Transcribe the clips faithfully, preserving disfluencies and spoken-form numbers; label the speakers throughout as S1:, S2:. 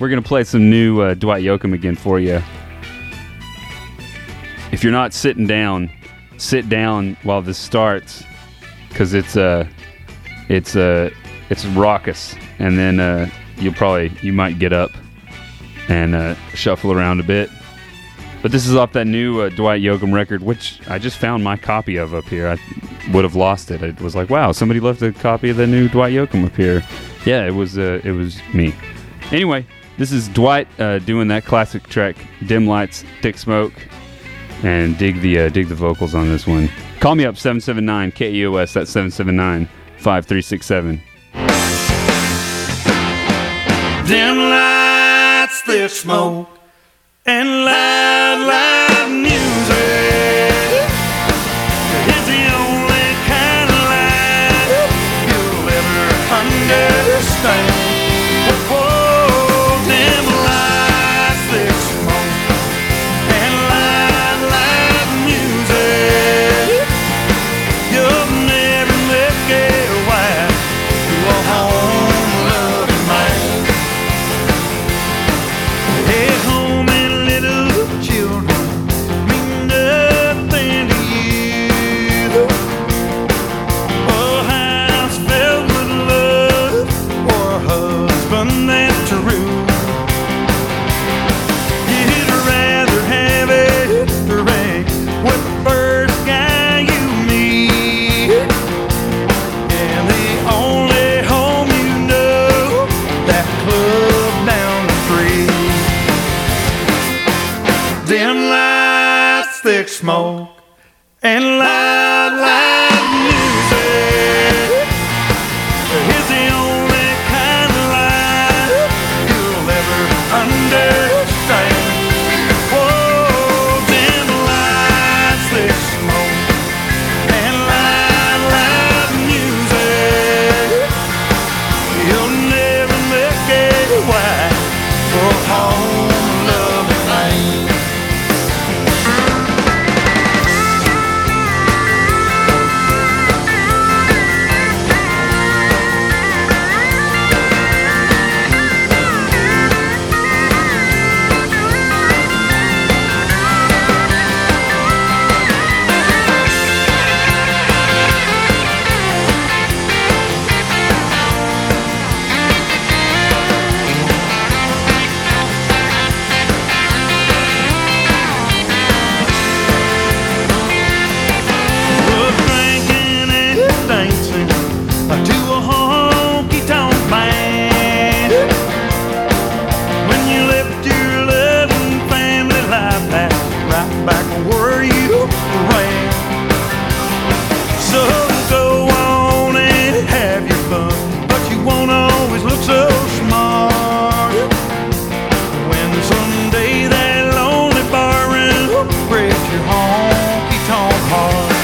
S1: we're going to play some new uh, Dwight Yoakam again for you. If you're not sitting down, sit down while this starts, because it's uh, it's uh, it's raucous, and then uh, you'll probably you might get up and uh, shuffle around a bit. But this is off that new uh, Dwight Yoakam record, which I just found my copy of up here. I would have lost it. It was like, wow, somebody left a copy of the new Dwight Yoakam up here. Yeah, it was uh, it was me. Anyway, this is Dwight uh, doing that classic track, "Dim Lights, Thick Smoke," and dig the uh, dig the vocals on this one. Call me up seven seven nine K E O S. That's seven seven nine five three six seven.
S2: Dim lights, thick smoke, and loud, loud music is the only kind of light you'll ever understand. Oh, dim lights, thick smoke, and loud, loud music, you'll never make it white to a home-loving man. Hey, home and little children mean nothing to you. A house filled with love, or a husband that's true. You'd rather have it right with the first guy you meet, and the only home you know, that club down the street. Dim lights, thick smoke, and loud, loud music is the only kind of light you'll ever understand. Oh, dim lights, thick smoke, and loud, loud music, you'll never make it white for a home-loving man. We're drinking and dancing to a honky-tonk band. When you left your loving family life back, right back where you ran. So go on and have your fun, but you won't always look so smart. When someday that lonely barroom breaks your honky-tonk heart.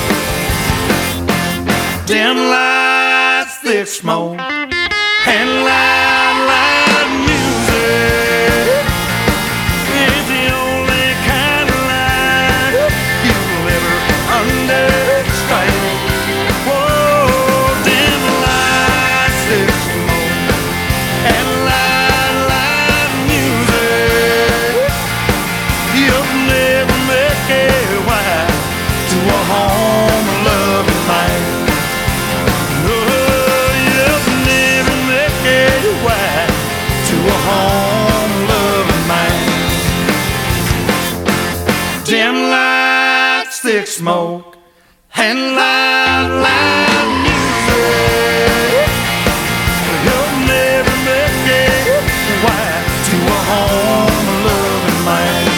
S2: Dim lights, thick smoke, and loud, loud music is the only kind of light you'll ever understand. Whoa, dim lights, thick smoke, and loud, loud music, you'll never make it white to a home-loving man. No, you'll never make it white to a home-loving man. Dim lights, thick smoke, and loud, loud music, you'll never make it white to a home-loving man.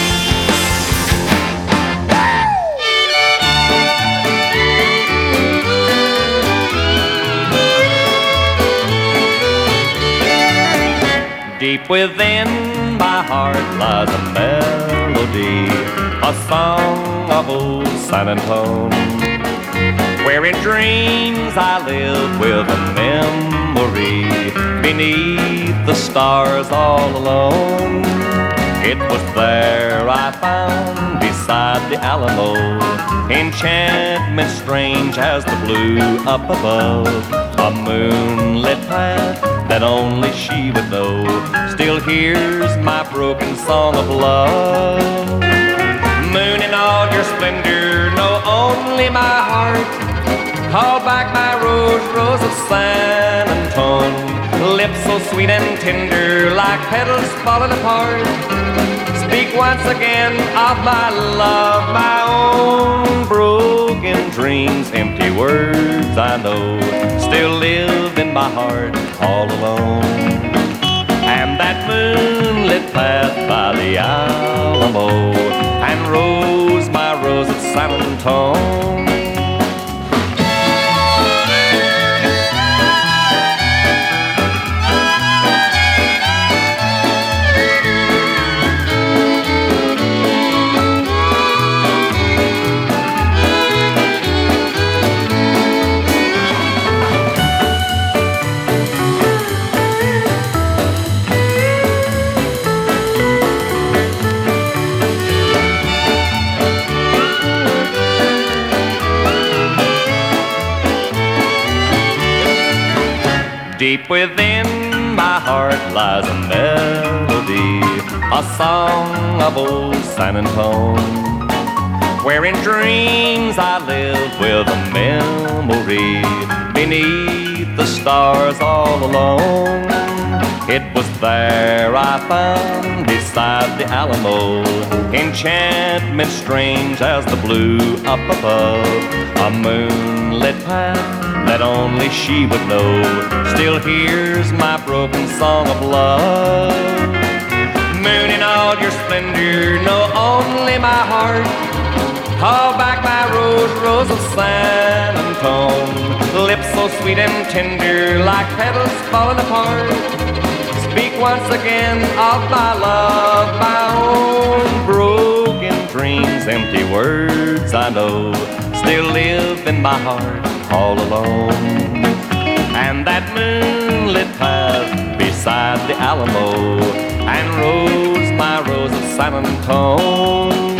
S3: Deep within my heart lies a melody, a song of old San Antone, where in dreams I live with a memory beneath the stars all alone. It was there I found beside the Alamo enchantment strange as the blue up above, a moonlit path that only she would know. Still hears my broken song of love. Moon in all your splendor, know only my heart. Call back my rose, rose of San Antone. Lips so sweet and tender, like petals falling apart. Speak once again of my love, my own broken dreams. Empty words I know still live in my heart all alone. And that moonlit path by the Alamo, and rose, my rose of San Antone. Deep within my heart lies a melody, a song of old San Antone, where in dreams I live with a memory beneath the stars all alone. It was there I found beside the Alamo enchantment strange as the blue up above, a moonlit path that only she would know. Still hears my broken song of love. Moon in all your splendor, know only my heart. Call back my rose, rose of San Antone. Lips so sweet and tender, like petals falling apart. Speak once again of my love, my own broken dreams. Empty words I know still live in my heart all alone. And that moonlit path beside the Alamo, and rose, my rose of San Antone.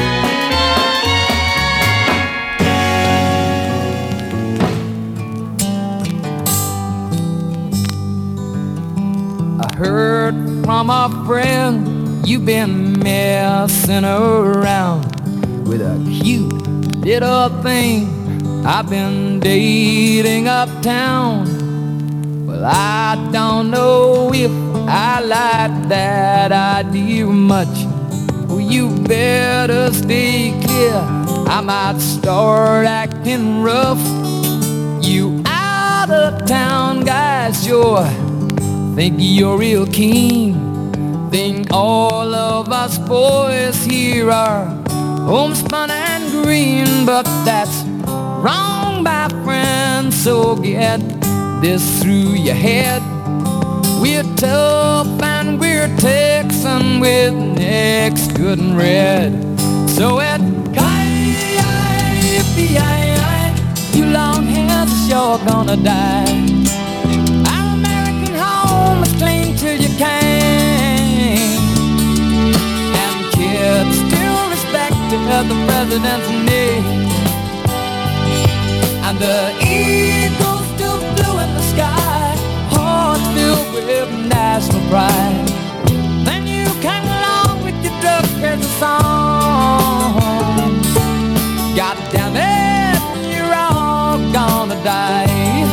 S4: I heard from a friend you've been messing around with a cute little thing I've been dating uptown. Well, I don't know if I like that idea much. Well, you better stay clear, I might start acting rough. You out of town guys sure think you're real keen. Think all of us boys here are homespun and green, but that's wrong, my friend, so get this through your head. We're tough and we're Texan with necks good and red. So it you long hairs are sure gonna die. Our American home is clean till you can, and kids still respected the president's name. And the eagle's still blue in the sky, hearts filled with national pride. Then you came along with your drug crazy song. God damn it, you're all gonna die.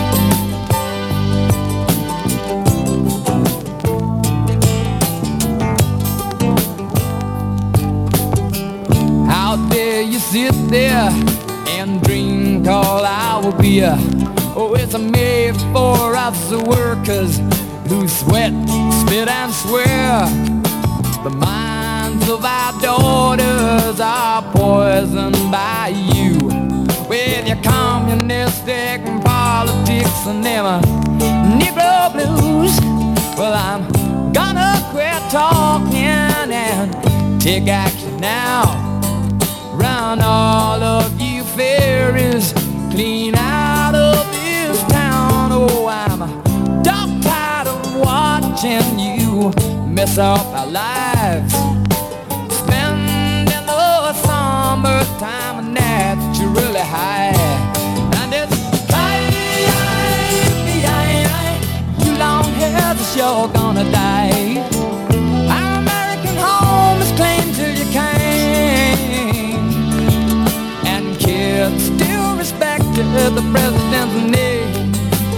S4: How dare you sit there and drink all our beer? Oh, it's made for us workers who sweat, spit and swear. The minds of our daughters are poisoned by you with your communistic politics and them Negro blues. Well, I'm gonna quit talking and take action now. Round all of you fairies, clean out of this town. Oh, I'm dog tired of watching you mess up our lives. first time a nat that you really had. And it's you long hairs are sure gonna die. Our American home is clean till you can, and kids still respected the president's name.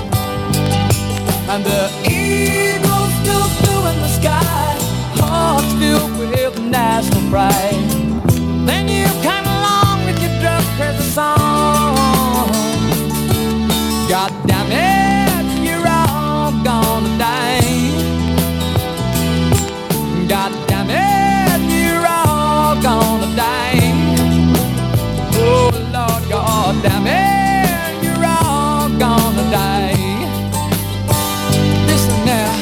S4: And the eagles still flew in the sky, hearts filled with national pride. Then you came along with your drug crazy song. God damn it, you're all gonna die. God damn it, you're all gonna die. Oh Lord, God damn it, you're all gonna die. Listen now.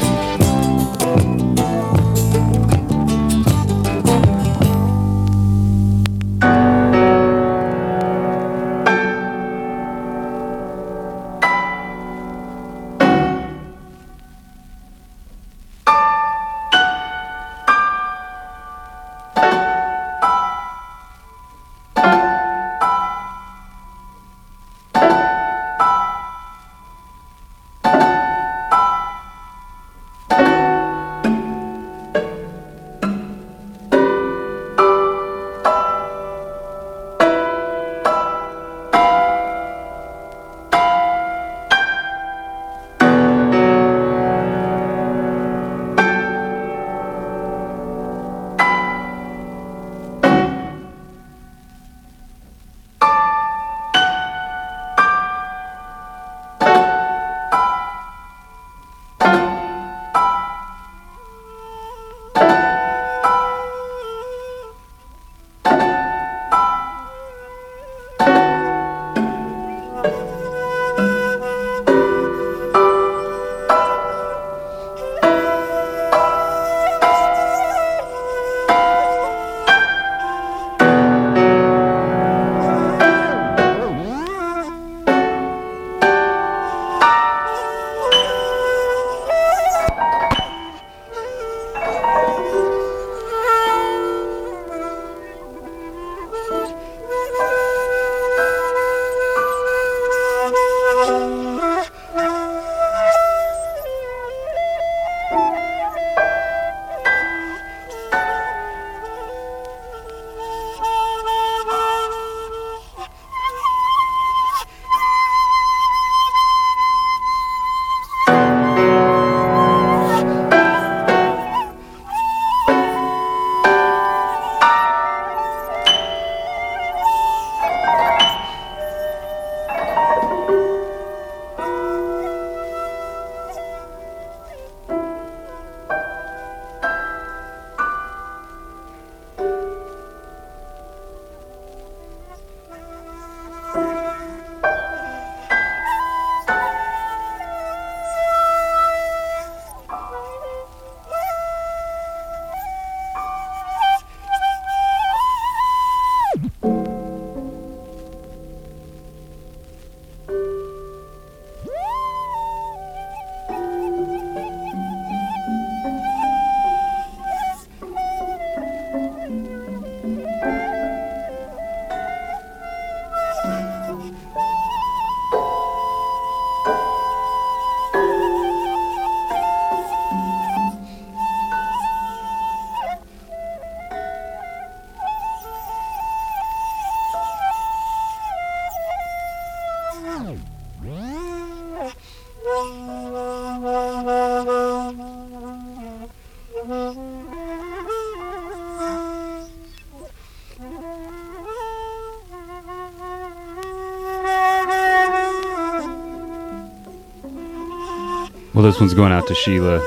S1: Well, this one's going out to Sheila.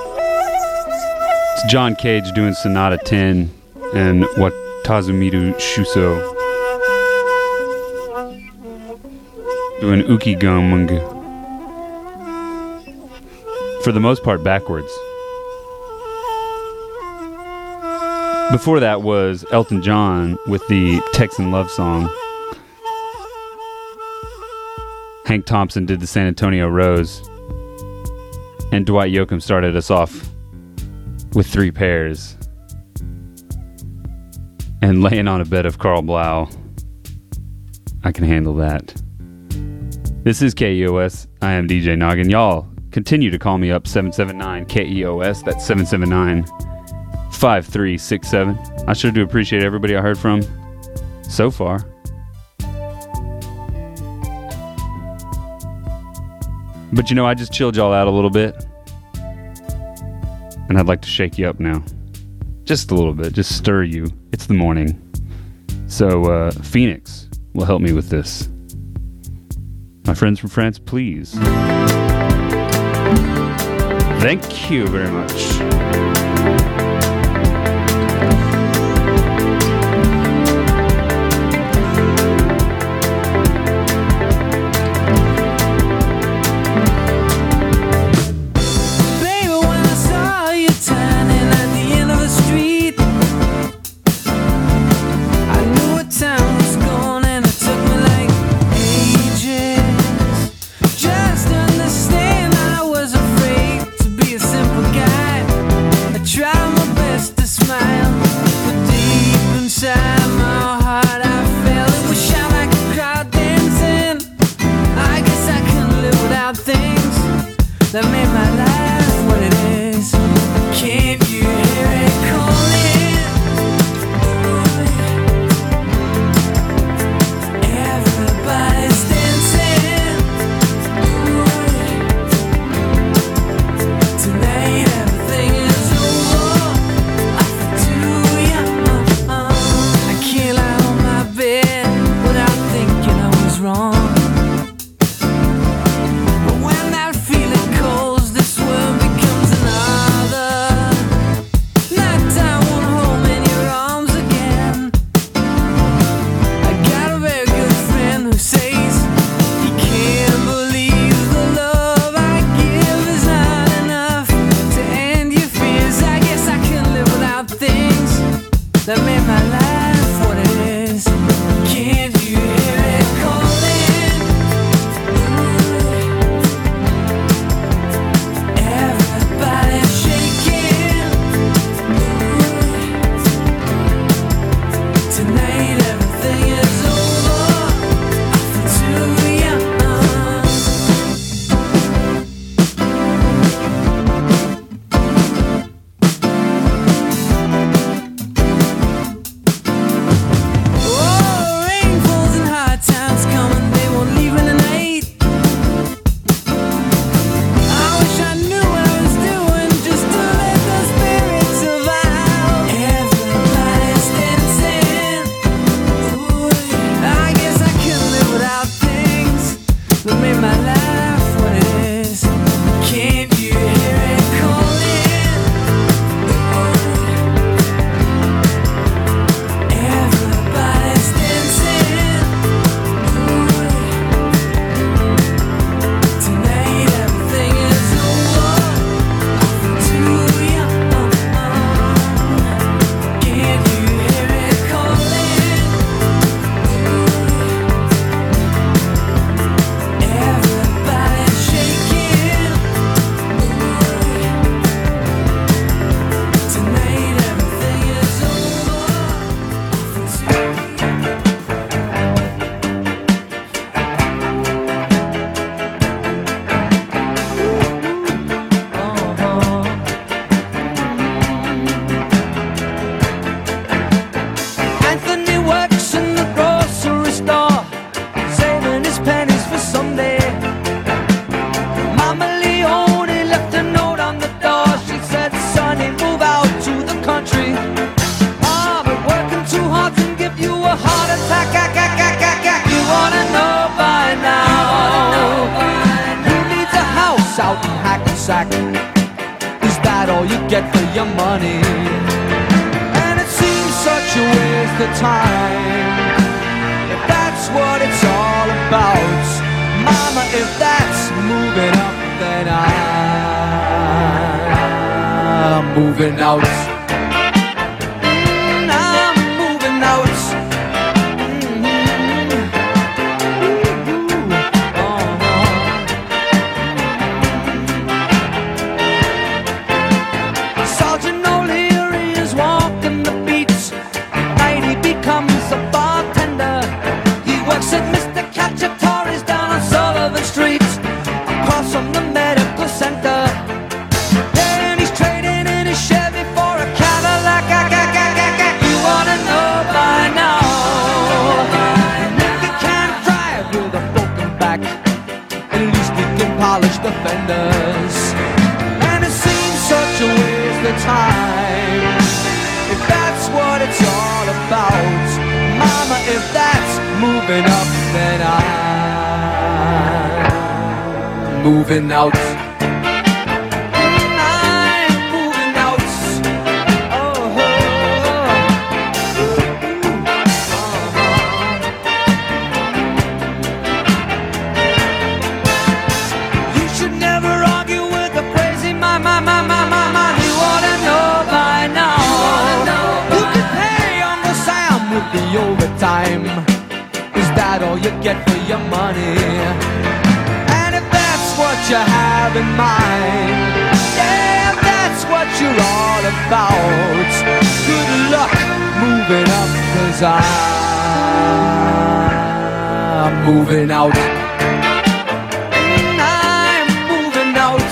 S1: It's John Cage doing Sonata ten and Watazumiru Shuso doing Ukigamungu. For the most part, backwards. Before that was Elton John with the Texan Love Song. Hank Thompson did the San Antonio Rose. And Dwight Yoakam started us off with Three Pairs. And Laying on a Bed of Carl Blau. I can handle that. This is K E O S. I am D J Noggin. Y'all continue to call me up seven seven nine K E O S. That's seven seven nine, five three six seven. I sure do appreciate everybody I heard from so far. But you know, I just chilled y'all out a little bit. And I'd like to shake you up now. Just a little bit. Just stir you. It's the morning. So, uh, Phoenix will help me with this. My friends from France, please. Thank you very much.
S5: That made my life what it is. Can't you hear it calling? Everybody's dancing. Tonight everything is over. I feel too young. I can't lie on my bed without thinking I was wrong. That made my life what it is. Can't you hear it calling? Everybody's shaking. Tonight everything is over. I feel too young. Is that all you get for your money? And it seems such a waste of time. If that's what it's all about, mama, if that's moving up, then I'm moving out. Becomes a bartender. He works at moving up, then I'm moving out.
S4: Time. Is that all you get for your money? And if that's what you have in mind, yeah, if that's what you're all about, good luck moving up, 'cause I'm moving out. I'm moving out.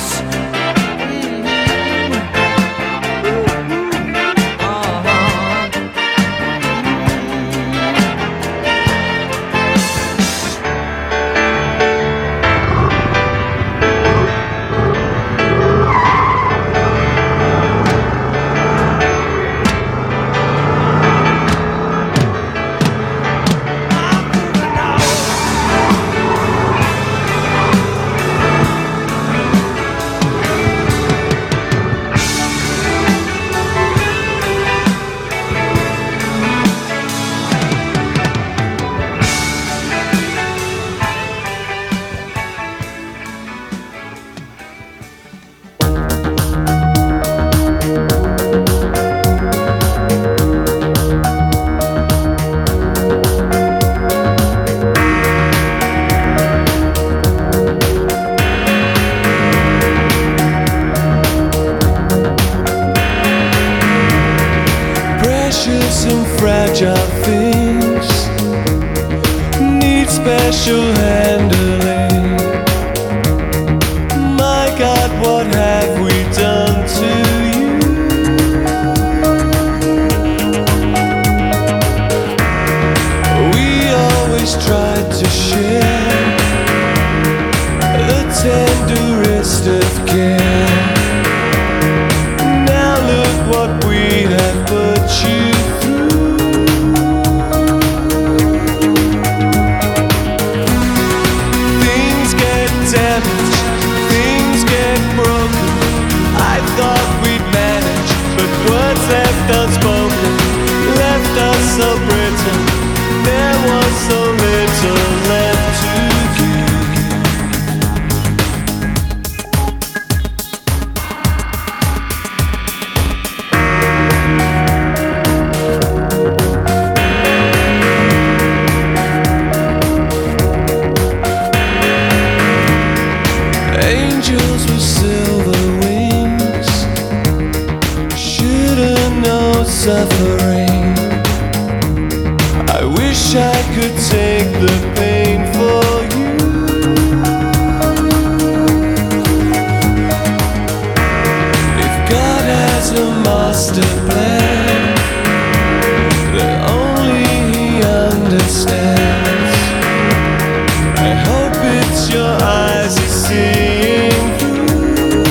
S2: Some fragile things need special handling. My God, what have we done to you? We always tried to share the tenderest of care. Now look what we have put you left unspoken, left us so brittle. There was so little left to give. Angels with silver wings shouldn't know suffering. I wish I could take the pain for you. If God has a master plan that only He understands, I hope it's your eyes are seeing through.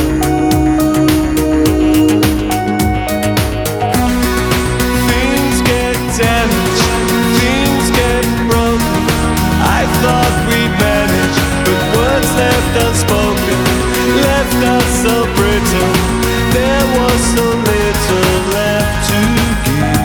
S2: Things get damaged, things get broken. I thought we'd manage, but words left unspoken left us so brittle. There was so little left to give.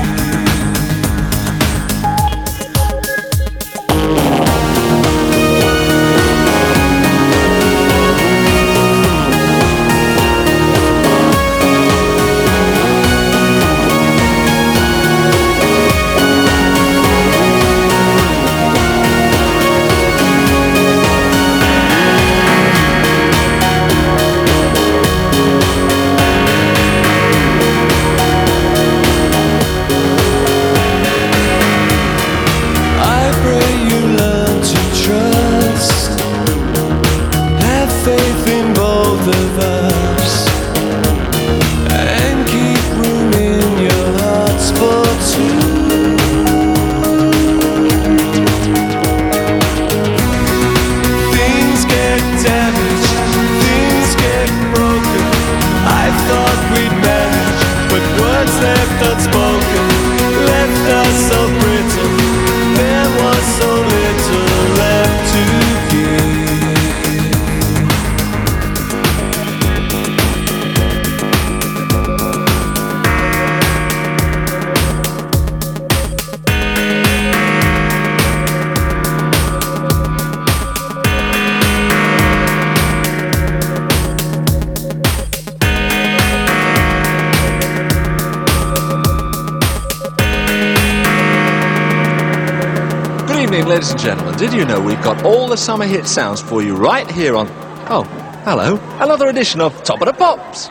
S2: Unspoken, left us so brittle. There was so little.
S6: evening, ladies and gentlemen. Did you know we've got all the summer hit sounds for you right here on... Oh, hello. Another edition of Top of the Pops.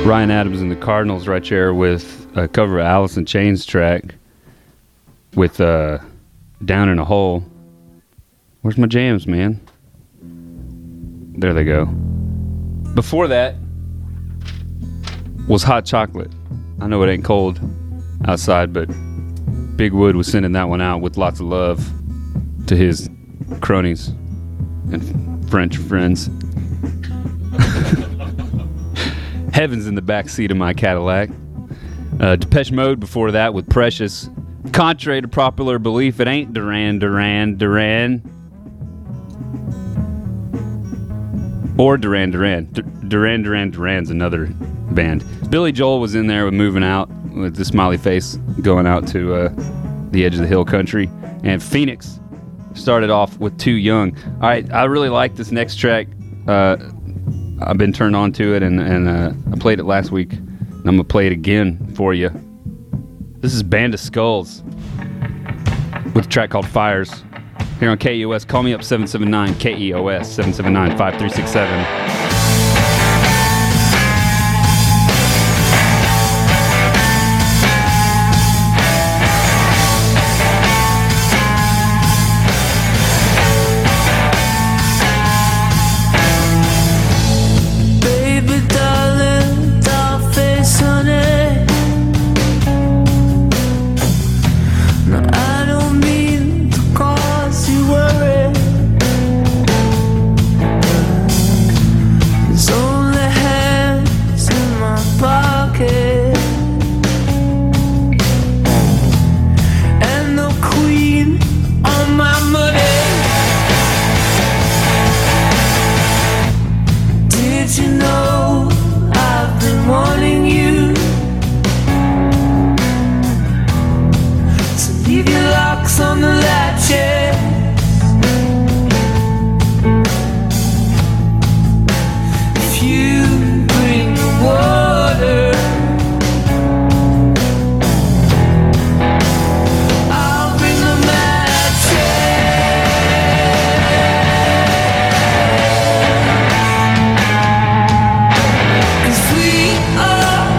S1: Ryan Adams and the Cardinals right there with a cover of Alice in Chains track with uh, Down in a Hole. Where's my jams, man? There they go. Before that was Hot Chocolate. I know it ain't cold outside, but Big Wood was sending that one out with lots of love to his cronies and French friends. Heaven's in the back seat of my Cadillac. Uh, Depeche Mode before that with Precious. Contrary to popular belief, it ain't Duran Duran Duran. Or Duran Duran. D- Duran Duran Duran's another band. Billy Joel was in there with Moving Out with the smiley face going out to uh, the edge of the hill country. And Phoenix started off with Too Young. All right, I really like this next track. Uh, I've been turned on to it, and, and uh, I played it last week, and I'm going to play it again for you. This is Band of Skulls with a track called Fires here on K E O S. Call me up seven seven nine K E O S, seven seven nine, five three six seven.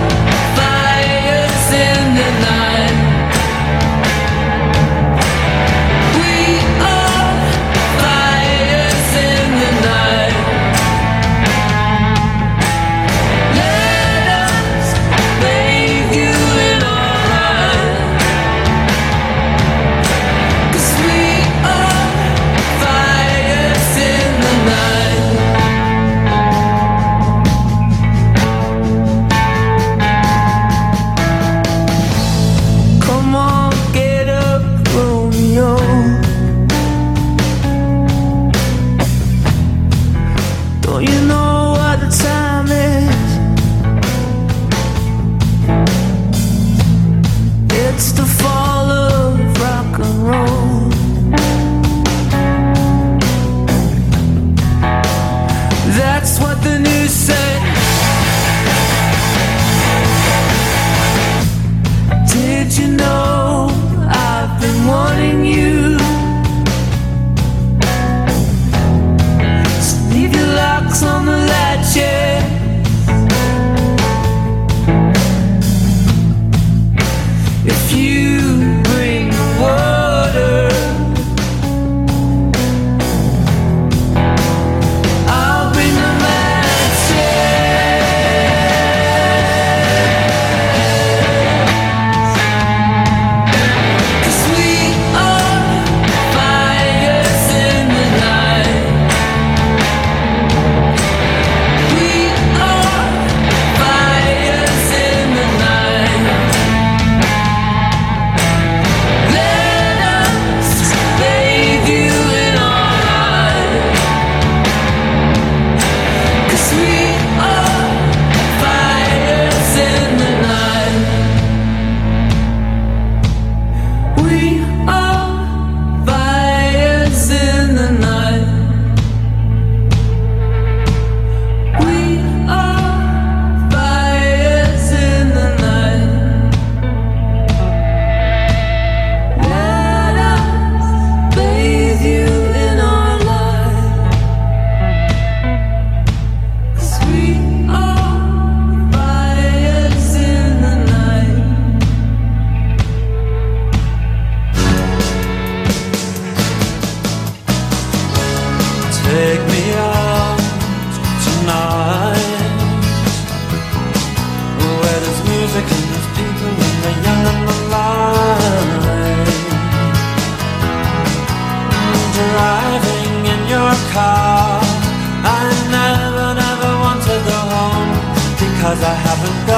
S7: Fires in the night.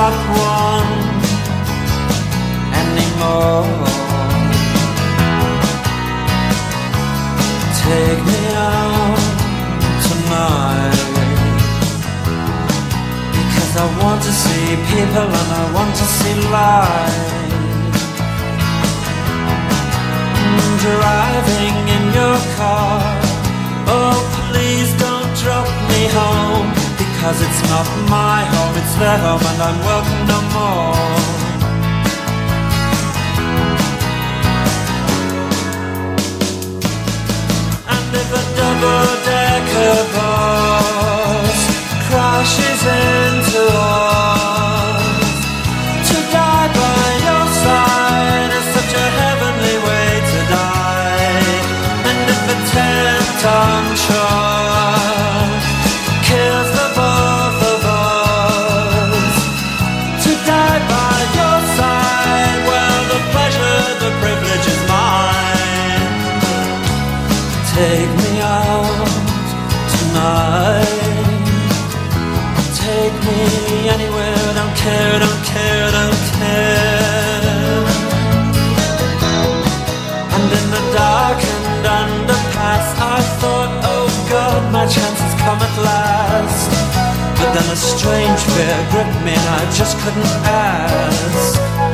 S5: got one anymore. Take me out tonight, because I want to see people and I want to see life. Driving in your car, oh please don't drop me home, because it's not my home, it's their home and I'm welcome no more. And if a double-decker bus crashes into us, to die by your side is such a heavenly way to die. And if a ten-ton truck kills the both of us, to die by your side, well, the pleasure, the privilege is mine. Take me out tonight, take me anywhere, don't care, don't care, don't care. And in the darkened underpass I thought, oh God, my chance has come at last. But then a strange fear gripped me and I just couldn't ask.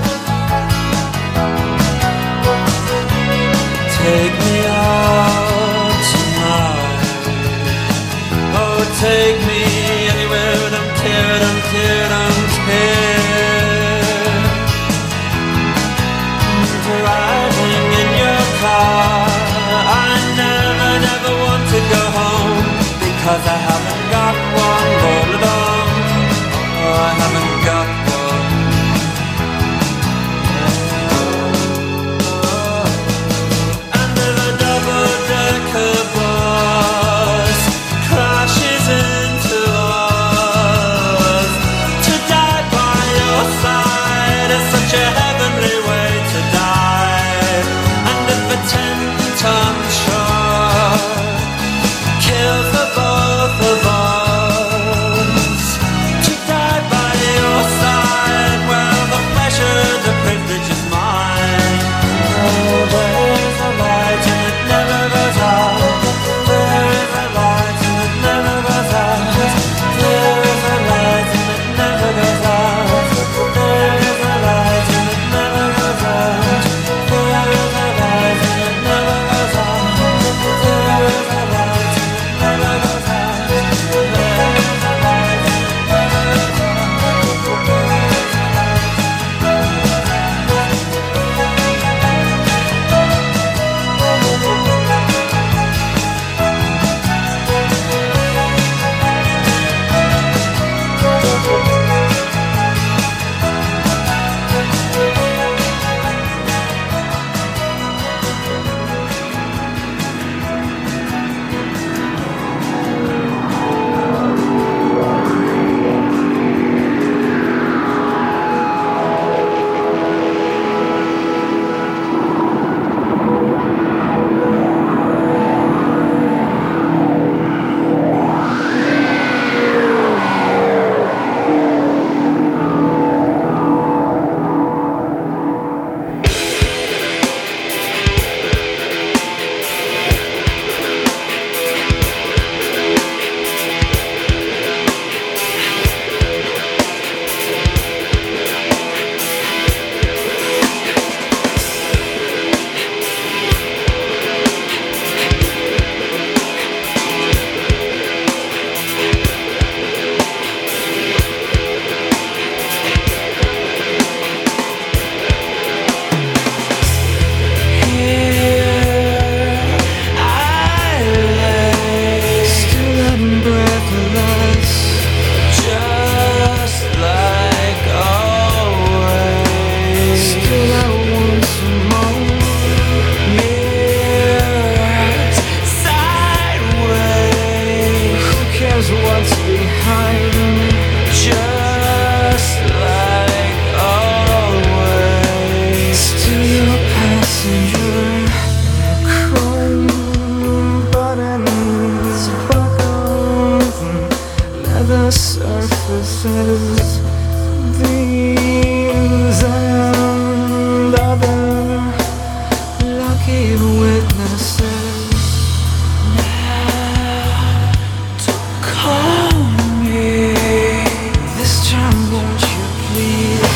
S5: Take me out tonight, oh take me anywhere, don't care, don't care, don't care. Driving in your car, I never, never want to go home, because I haven't got one all along. Oh, I haven't got one. And if a double-decker bus crashes into us, to die by your side is such a heavenly way to die. And if a ten-ton truck kills the both asking witnesses now to call me. This time, won't you please?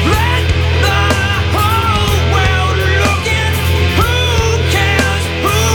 S2: Who cares? Who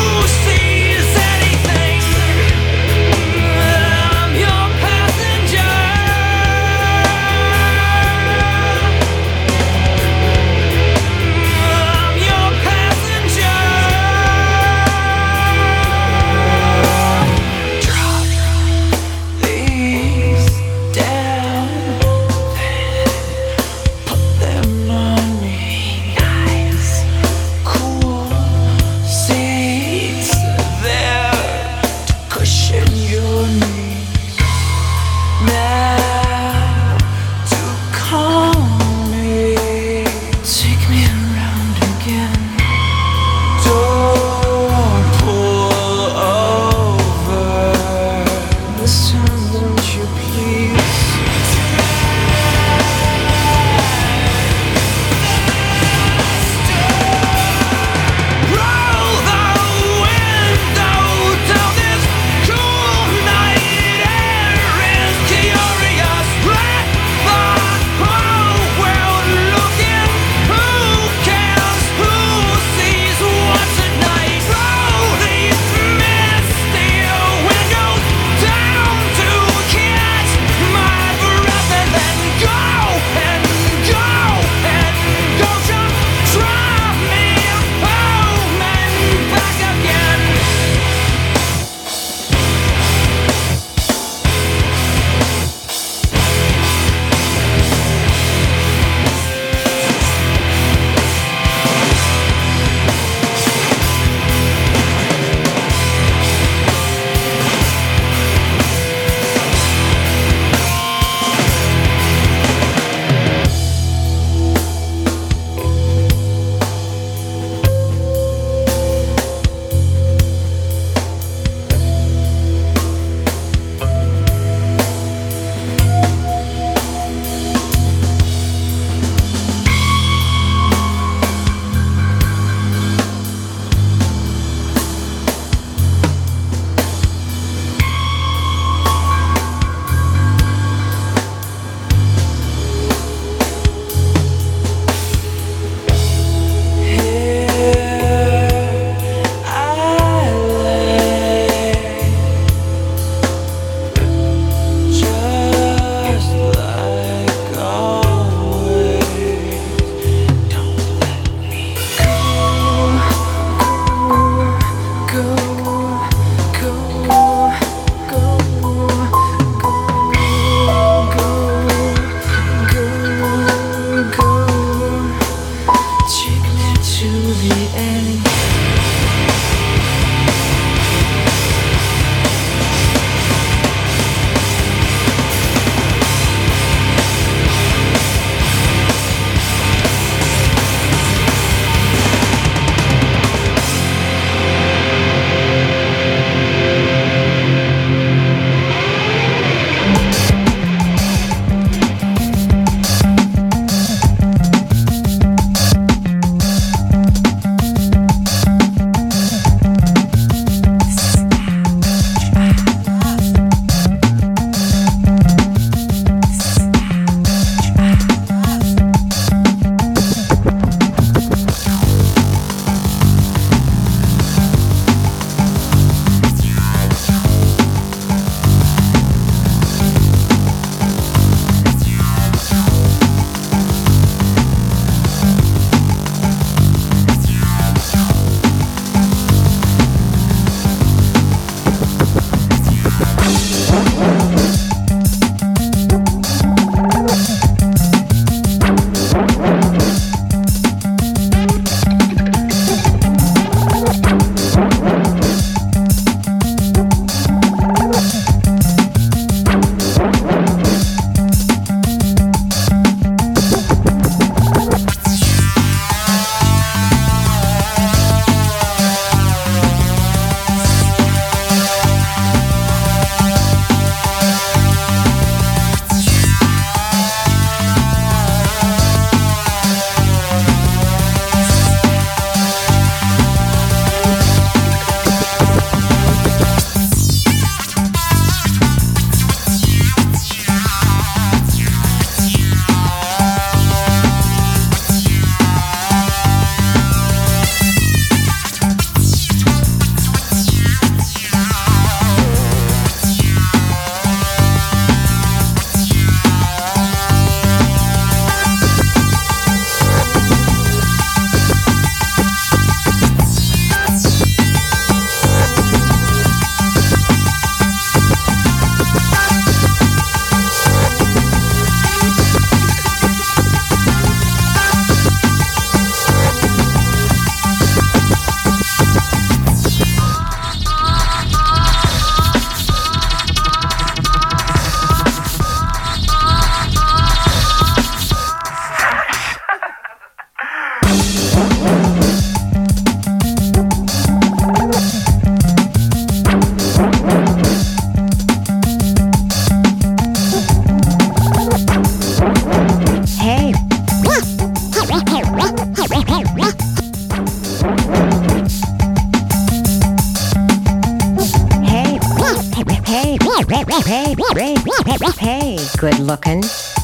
S7: Hey, hey, hey, good looking.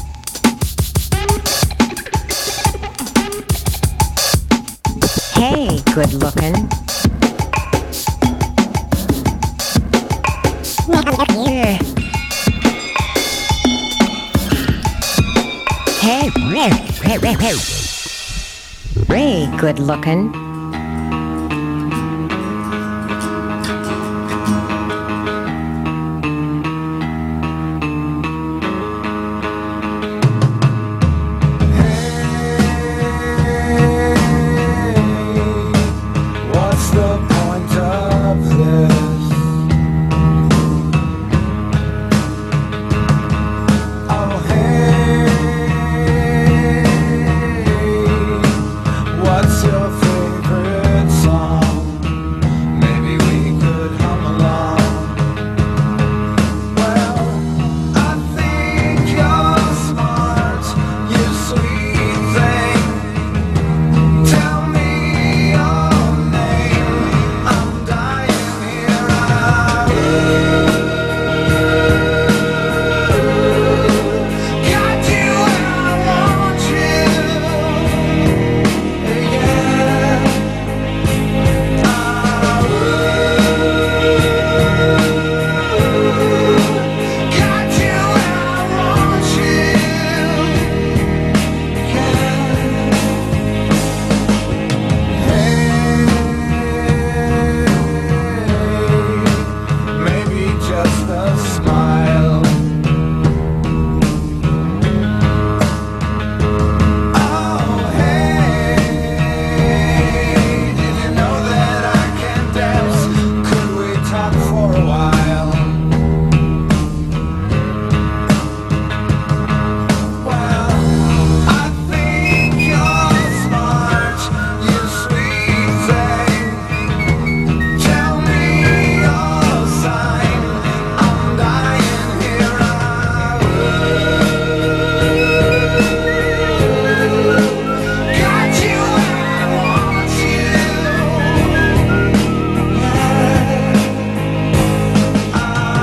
S7: Hey, good looking. Yeah. Hey, hey, hey, hey, hey. Ray, good looking.
S5: What's the point of this? Oh hey, what's your favorite song? Maybe we could hum along. Well, I think you're smart, you sweet thing. Tell me your name, I'm dying here. I got you and I want you. Yeah. I got you and I want you. Hey, maybe just a smile. Oh, hey, did you know that I can dance? Could we talk for a while? Well, I think you're smart, you sweet thing. Tell me your sign, I'm dying here. I got you and I want you. I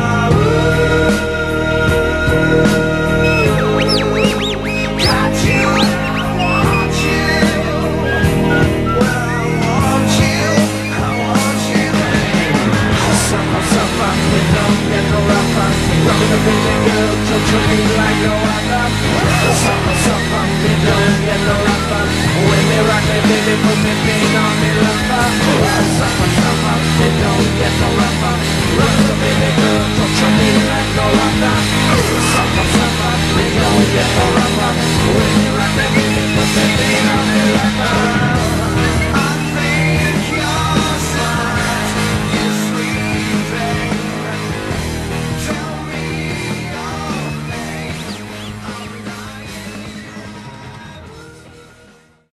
S5: got you and I want you. Well, I want you, I want you. Suffer, suffer, it don't get no rougher. Rockin' the baby girl, don't treat me like no other. Suffer, suffer, it don't get no rougher. When they rock me, baby, put me pain on me lover. Suffer, suffer, it don't get no rougher. Rockin' the baby girl, don't treat me like no other. Suffer, suffer, it don't get no rougher.